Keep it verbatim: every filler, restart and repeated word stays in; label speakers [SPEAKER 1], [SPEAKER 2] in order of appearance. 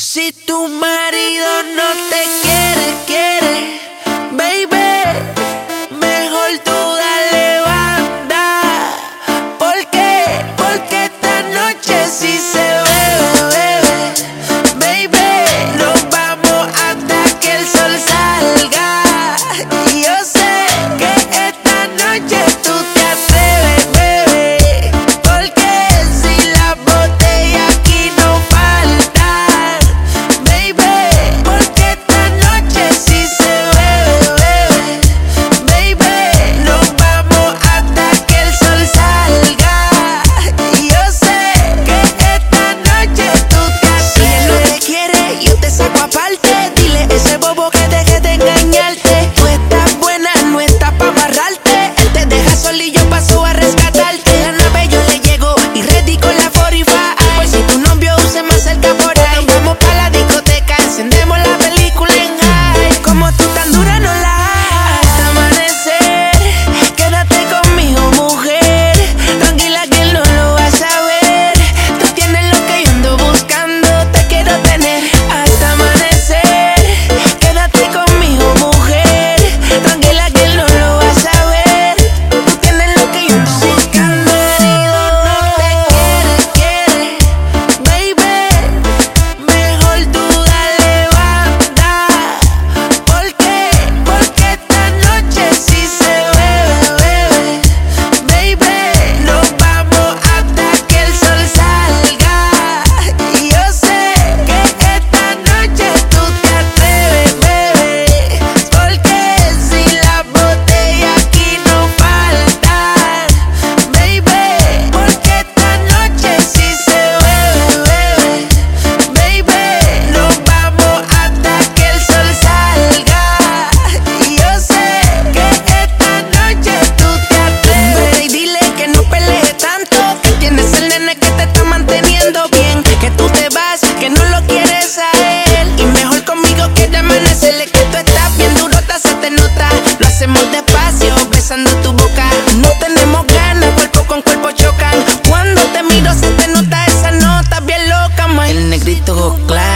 [SPEAKER 1] Si tu marido no te quiere, quiere, baby, mejor tú dale banda. ¿Por qué? Porque esta noche sí se bebe, bebe, baby. Nos vamos hasta que el sol salga. Y yo sé que esta noche tú te atreves, bebé. Porque si la botella aquí no falta, baby. Porque esta noche sí se bebe, bebe, baby. Nos vamos hasta que el sol salga. Y yo sé que esta noche tú te atreves. Si él no te quiere, yo te saco aparte. Dile ese bobo que deje de engañarte. Tú estás buena, no estás pa' amarrarte. Él te deja solo y yo paso a rescatarte. En la nave yo le llego y ready con la cuarenta y cinco. Por si tu novio use más cerca por ahí. Nos vamos pa' la discoteca, encendemos la película en high. Como tú tan dura no la hay. Hasta amanecer, quédate conmigo, mujer. Tranquila que él no lo va a saber. Tú tienes lo que yo ando buscando, te quiero tener. Hasta amanecer, quédate conmigo, mujer. Tranquila que él no lo va a saber. Tú tienes lo que yo ando buscando. Marido no te quiere, quiere, baby. Mejor tú dale banda. ¿Por qué? Porque esta noche sí se bebe, bebe, baby. Nos vamos hasta que el sol salga. Y yo sé que esta noche tú te atreves, bebé. Porque si la botella aquí no falta, baby. Porque esta noche sí se bebe, bebe, baby. Nos vamos hasta que el sol salga. Y yo sé que esta noche tú te atreves. Y dile que no pelees tanto, que tienes el nene que te está manteniendo bien. Que tú te vas, que no lo quieres a él. Y mejor conmigo que de amanecerle. Que tú estás bien durota, se te nota. Lo hacemos despacio, besando tu boca. No tenemos ganas, cuerpo con cuerpo chocan. Cuando te miro se te nota esa nota bien loca, man. El negrito claro.